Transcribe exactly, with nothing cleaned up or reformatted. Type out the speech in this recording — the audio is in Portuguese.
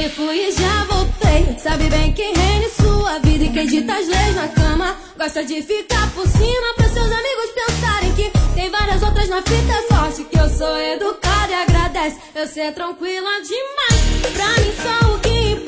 que fui e já voltei. Sabe bem quem reina em sua vida e quem dita as leis na cama. Gosta de ficar por cima pra seus amigos pensarem que tem várias outras na fita. Sorte que eu sou educada e agradece eu ser tranquila demais. Pra mim só o que importa